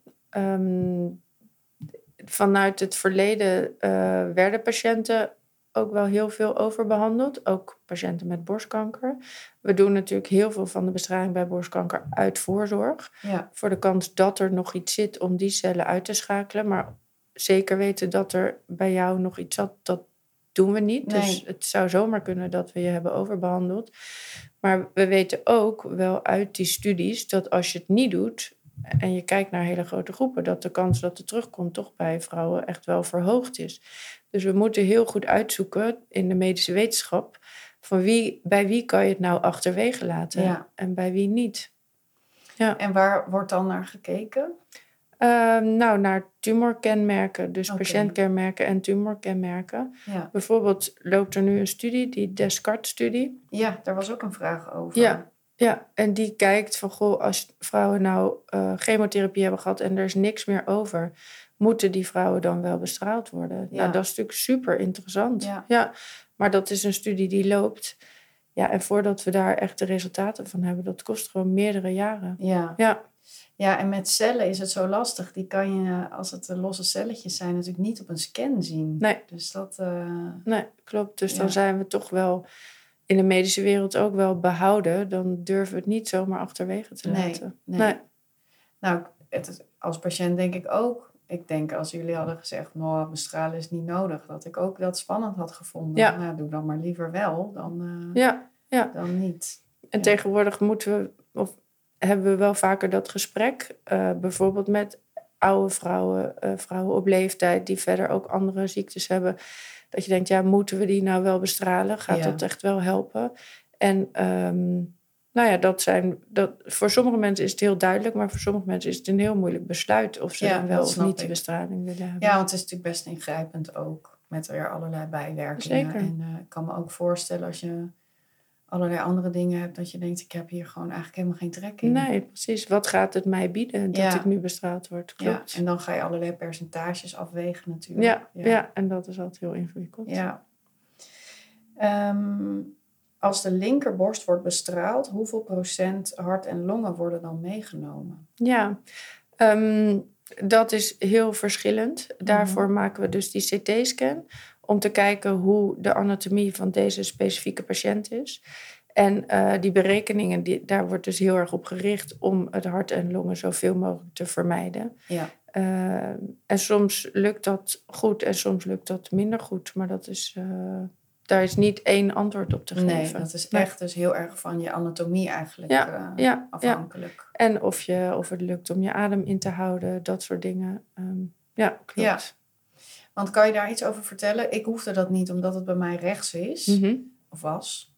Vanuit het verleden werden patiënten ook wel heel veel overbehandeld. Ook patiënten met borstkanker. We doen natuurlijk heel veel van de bestraling bij borstkanker uit voorzorg. Ja. Voor de kans dat er nog iets zit om die cellen uit te schakelen. Maar zeker weten dat er bij jou nog iets zat, dat doen we niet. Nee. Dus het zou zomaar kunnen dat we je hebben overbehandeld. Maar we weten ook wel uit die studies dat als je het niet doet en je kijkt naar hele grote groepen, dat de kans dat het terugkomt toch bij vrouwen echt wel verhoogd is. Dus we moeten heel goed uitzoeken in de medische wetenschap van bij wie kan je het nou achterwege laten en bij wie niet. Ja. En waar wordt dan naar gekeken? Naar tumorkenmerken, dus Oké. patiëntkenmerken en tumorkenmerken. Ja. Bijvoorbeeld loopt er nu een studie, die Descartes-studie. Ja, daar was ook een vraag over. Ja, en die kijkt van, als vrouwen nou chemotherapie hebben gehad en er is niks meer over, moeten die vrouwen dan wel bestraald worden? Ja. Nou, dat is natuurlijk super interessant. Ja. Maar dat is een studie die loopt. Ja, en voordat we daar echt de resultaten van hebben, dat kost gewoon meerdere jaren. Ja, en met cellen is het zo lastig. Die kan je, als het losse celletjes zijn, natuurlijk niet op een scan zien. Nee. Dus dat... Nee, klopt. Dus dan zijn we toch wel in de medische wereld ook wel behouden. Dan durven we het niet zomaar achterwege te laten. Nee. Nou, als patiënt denk ik ook... Ik denk als jullie hadden gezegd, nou, bestralen is niet nodig. Dat ik ook dat spannend had gevonden. Ja. Nou, doe dan maar liever wel dan dan niet. En tegenwoordig hebben we wel vaker dat gesprek. Bijvoorbeeld met oude vrouwen, vrouwen op leeftijd die verder ook andere ziektes hebben. Dat je denkt, moeten we die nou wel bestralen? Gaat dat echt wel helpen? En voor sommige mensen is het heel duidelijk, maar voor sommige mensen is het een heel moeilijk besluit of ze dan wel of niet de bestraling willen hebben. Ja, want het is natuurlijk best ingrijpend ook, met weer allerlei bijwerkingen. Zeker. En ik kan me ook voorstellen als je allerlei andere dingen hebt, dat je denkt, ik heb hier gewoon eigenlijk helemaal geen trek in. Nee, precies. Wat gaat het mij bieden dat ik nu bestraald word? Klopt. Ja, en dan ga je allerlei percentages afwegen natuurlijk. Ja, en dat is altijd heel ingewikkeld. Ja. Als de linkerborst wordt bestraald, hoeveel procent hart en longen worden dan meegenomen? Ja, dat is heel verschillend. Daarvoor maken we dus die CT-scan om te kijken hoe de anatomie van deze specifieke patiënt is. En die berekeningen, daar wordt dus heel erg op gericht om het hart en longen zoveel mogelijk te vermijden. Ja. En soms lukt dat goed en soms lukt dat minder goed. Maar dat is... Daar is niet één antwoord op te geven. Nee, dat is echt dus heel erg van je anatomie eigenlijk afhankelijk. Ja. En of het lukt om je adem in te houden, dat soort dingen. Ja, klopt. Ja. Want kan je daar iets over vertellen? Ik hoefde dat niet, omdat het bij mij rechts is. Mm-hmm. Of was.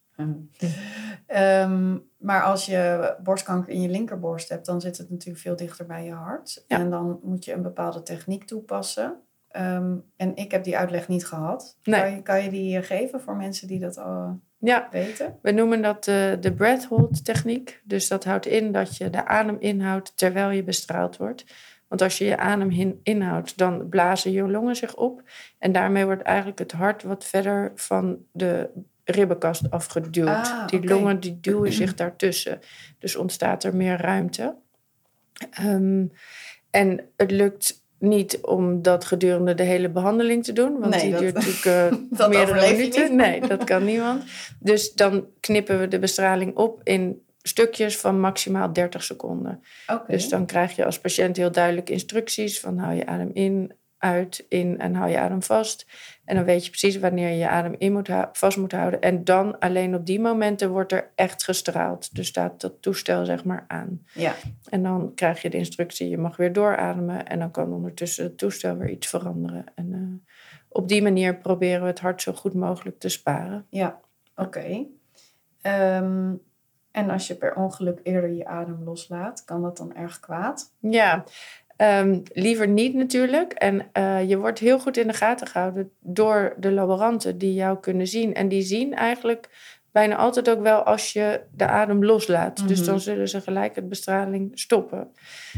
Maar als je borstkanker in je linkerborst hebt, dan zit het natuurlijk veel dichter bij je hart. Ja. En dan moet je een bepaalde techniek toepassen. En ik heb die uitleg niet gehad. Nee. Kan je die geven voor mensen die dat al weten? We noemen dat de breath hold techniek. Dus dat houdt in dat je de adem inhoudt terwijl je bestraald wordt. Want als je je adem inhoudt, dan blazen je longen zich op. En daarmee wordt eigenlijk het hart wat verder van de ribbenkast afgeduwd. Die longen die duwen zich daartussen. Dus ontstaat er meer ruimte. En het lukt niet om dat gedurende de hele behandeling te doen. Want die duurt natuurlijk meerdere minuten. Nee, dat kan niemand. Dus dan knippen we de bestraling op in stukjes van maximaal 30 seconden. Okay. Dus dan krijg je als patiënt heel duidelijk instructies van hou je adem in en hou je adem vast. En dan weet je precies wanneer je je adem vast moet houden. En dan alleen op die momenten wordt er echt gestraald. Dus staat dat toestel zeg maar aan. Ja. En dan krijg je de instructie, je mag weer doorademen. En dan kan ondertussen het toestel weer iets veranderen. En op die manier proberen we het hart zo goed mogelijk te sparen. Ja, oké. En als je per ongeluk eerder je adem loslaat, kan dat dan erg kwaad? Ja, liever niet natuurlijk. En je wordt heel goed in de gaten gehouden door de laboranten die jou kunnen zien. En die zien eigenlijk bijna altijd ook wel als je de adem loslaat. Mm-hmm. Dus dan zullen ze gelijk het bestraling stoppen.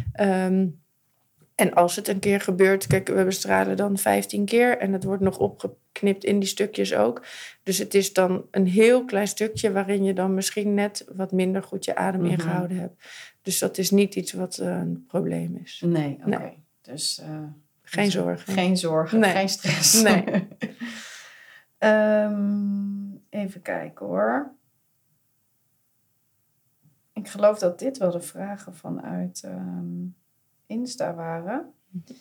En als het een keer gebeurt, kijk, we bestralen dan 15 keer en het wordt nog opgeknipt in die stukjes ook. Dus het is dan een heel klein stukje waarin je dan misschien net wat minder goed je adem ingehouden hebt. Dus dat is niet iets wat een probleem is. Nee, oké. Nee. Dus geen zorgen. Geen zorgen, nee. Geen stress. Nee. Even kijken hoor. Ik geloof dat dit wel de vragen vanuit Insta waren.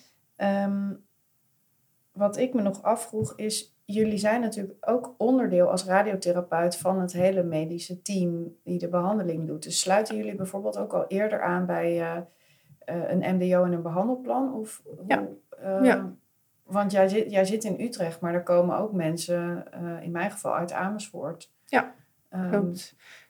Wat ik me nog afvroeg is, jullie zijn natuurlijk ook onderdeel als radiotherapeut van het hele medische team die de behandeling doet. Dus sluiten jullie bijvoorbeeld ook al eerder aan bij een MDO en een behandelplan? Of ja. Want jij zit in Utrecht, maar er komen ook mensen, in mijn geval uit Amersfoort. Ja, klopt.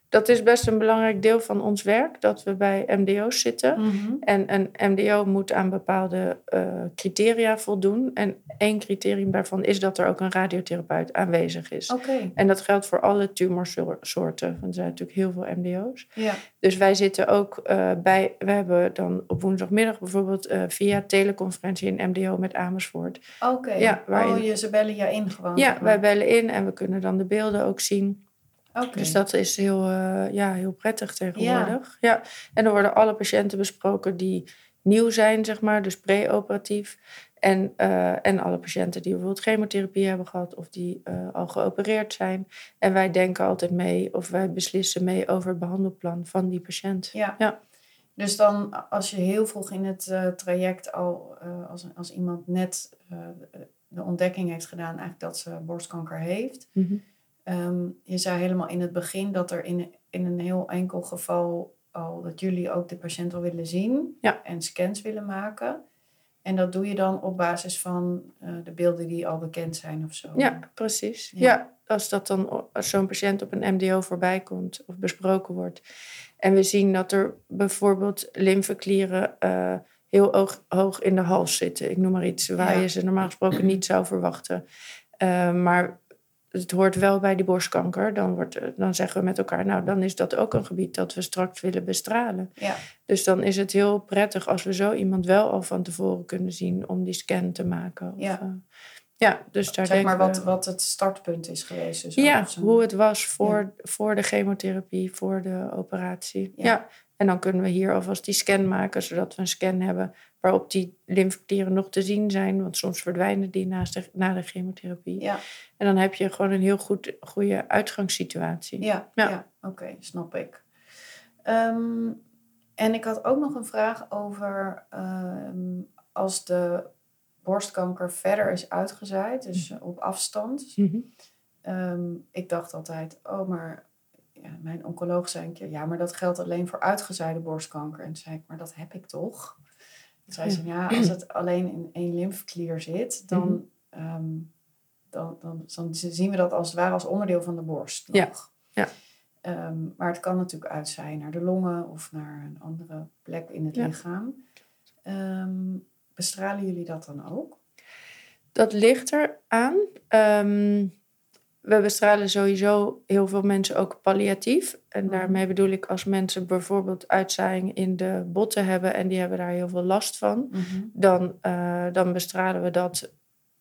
Dat is best een belangrijk deel van ons werk, dat we bij MDO's zitten. En een MDO moet aan bepaalde criteria voldoen. En 1 criterium daarvan is dat er ook een radiotherapeut aanwezig is. Oké. En dat geldt voor alle tumorsoorten, want er zijn natuurlijk heel veel MDO's. Ja. Dus wij zitten ook we hebben dan op woensdagmiddag bijvoorbeeld via teleconferentie een MDO met Amersfoort. Oké. Ja, Ze bellen je in gewoon. Ja, zeg maar. wij bellen in en we kunnen dan de beelden ook zien. Oké. Dus dat is heel prettig tegenwoordig. Ja. En er worden alle patiënten besproken die nieuw zijn, zeg maar, dus pre-operatief. En alle patiënten die bijvoorbeeld chemotherapie hebben gehad of die al geopereerd zijn. En wij denken altijd mee of wij beslissen mee over het behandelplan van die patiënt. Ja. Dus dan als je heel vroeg in het traject al, als iemand net de ontdekking heeft gedaan eigenlijk dat ze borstkanker heeft. Mm-hmm. Je zei helemaal in het begin dat er in een heel enkel geval al dat jullie ook de patiënt al willen zien en scans willen maken. En dat doe je dan op basis van de beelden die al bekend zijn of zo? Ja, precies. Ja, als zo'n patiënt op een MDO voorbij komt of besproken wordt. En we zien dat er bijvoorbeeld lymfeklieren heel hoog in de hals zitten. Ik noem maar iets waar je ze normaal gesproken niet zou verwachten. Maar het hoort wel bij die borstkanker. Dan zeggen we met elkaar, nou, dan is dat ook een gebied dat we straks willen bestralen. Ja. Dus dan is het heel prettig als we zo iemand wel al van tevoren kunnen zien om die scan te maken. Dus daar zeg maar wat het startpunt is geweest. Dus hoe het was voor de chemotherapie, voor de operatie. Ja. En dan kunnen we hier alvast die scan maken, zodat we een scan hebben waarop die lymfeklieren nog te zien zijn. Want soms verdwijnen die na de chemotherapie. Ja. En dan heb je gewoon een heel goede uitgangssituatie. Ja. Oké, snap ik. En ik had ook nog een vraag over als de borstkanker verder is uitgezaaid, dus op afstand. Mm-hmm. Ik dacht altijd, maar mijn oncoloog zei een keer, maar dat geldt alleen voor uitgezaaide borstkanker. En toen zei ik, maar dat heb ik toch? Toen zei ze, als het alleen in 1 lymfeklier zit, dan zien we dat als het ware als onderdeel van de borst nog. Ja. Maar het kan natuurlijk uitzaaien naar de longen of naar een andere plek in het lichaam. Bestralen jullie dat dan ook? Dat ligt eraan. We bestralen sowieso heel veel mensen ook palliatief. En daarmee bedoel ik als mensen bijvoorbeeld uitzaaiing in de botten hebben en die hebben daar heel veel last van, dan bestralen we dat.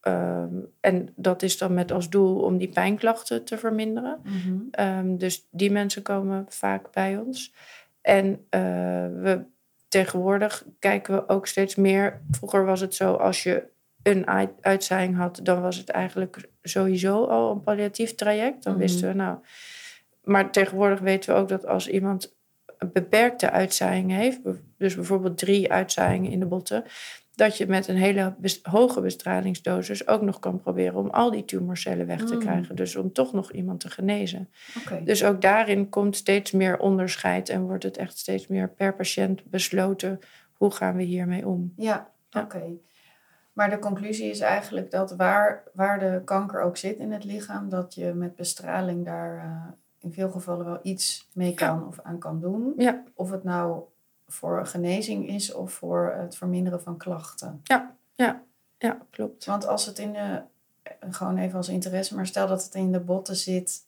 En dat is dan met als doel om die pijnklachten te verminderen. Dus die mensen komen vaak bij ons. En tegenwoordig kijken we ook steeds meer. Vroeger was het zo, als je een uitzaaiing had, dan was het eigenlijk sowieso al een palliatief traject. Dan wisten we, maar tegenwoordig weten we ook dat als iemand een beperkte uitzaaiing heeft, dus bijvoorbeeld 3 uitzaaiingen in de botten, dat je met een hele hoge bestralingsdosis ook nog kan proberen om al die tumorcellen weg te krijgen. Dus om toch nog iemand te genezen. Okay. Dus ook daarin komt steeds meer onderscheid en wordt het echt steeds meer per patiënt besloten, hoe gaan we hiermee om? Ja. Oké. Maar de conclusie is eigenlijk dat waar de kanker ook zit in het lichaam, dat je met bestraling daar in veel gevallen wel iets mee kan of aan kan doen. Ja. Of het nou voor genezing is of voor het verminderen van klachten. Ja, klopt. Want als het gewoon even als interesse, maar stel dat het in de botten zit,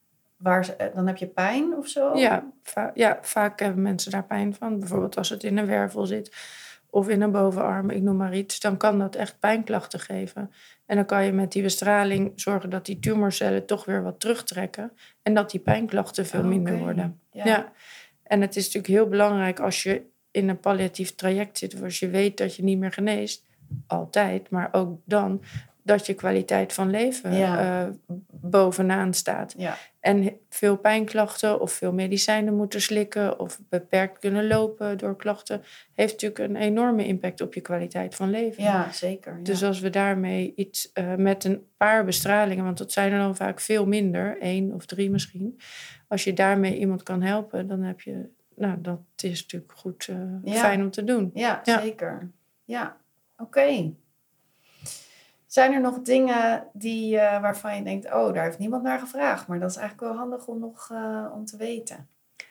dan heb je pijn of zo? Ja, vaak hebben mensen daar pijn van. Bijvoorbeeld als het in een wervel zit of in een bovenarm, ik noem maar iets, dan kan dat echt pijnklachten geven. En dan kan je met die bestraling zorgen dat die tumorcellen toch weer wat terugtrekken en dat die pijnklachten veel minder worden. Ja. En het is natuurlijk heel belangrijk als je in een palliatief traject zit, als je weet dat je niet meer geneest, altijd, maar ook dan, dat je kwaliteit van leven bovenaan staat. Ja. En veel pijnklachten of veel medicijnen moeten slikken of beperkt kunnen lopen door klachten, heeft natuurlijk een enorme impact op je kwaliteit van leven. Ja, zeker. Ja. Dus als we daarmee iets met een paar bestralingen, want dat zijn er dan vaak veel minder, 1 of 3 misschien. Als je daarmee iemand kan helpen, dan heb je, dat is natuurlijk goed, fijn om te doen. Ja, zeker. Ja, oké. Zijn er nog dingen waarvan je denkt, oh, daar heeft niemand naar gevraagd. Maar dat is eigenlijk wel handig om nog om te weten.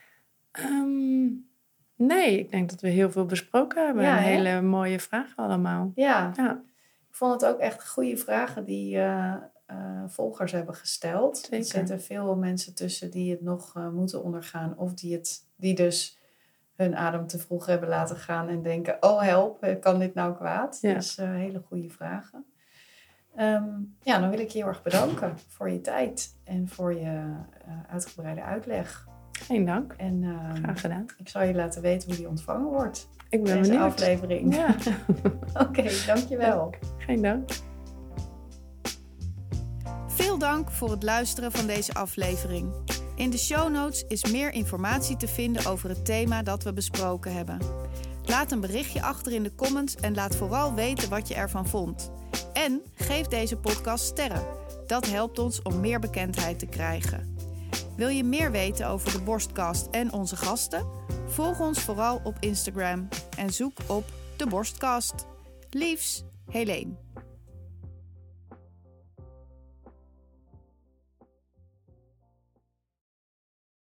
Nee, ik denk dat we heel veel besproken hebben. Ja, hele mooie vragen allemaal. Ja, ik vond het ook echt goede vragen die volgers hebben gesteld. Zeker. Er zitten veel mensen tussen die het nog moeten ondergaan. Of die dus hun adem te vroeg hebben laten gaan en denken, oh help, kan dit nou kwaad? Ja. Dus hele goede vragen. Dan wil ik je heel erg bedanken voor je tijd en voor je uitgebreide uitleg. Geen dank. En Graag gedaan. ik zal je laten weten hoe die ontvangen wordt. Ik ben deze benieuwd. aflevering. Ja. Oké, dankjewel. Geen dank. Veel dank voor het luisteren van deze aflevering. In de show notes is meer informatie te vinden over het thema dat we besproken hebben. Laat een berichtje achter in de comments en laat vooral weten wat je ervan vond. En geef deze podcast sterren. Dat helpt ons om meer bekendheid te krijgen. Wil je meer weten over de Borstkast en onze gasten? Volg ons vooral op Instagram en zoek op de Borstkast. Liefs, Helene.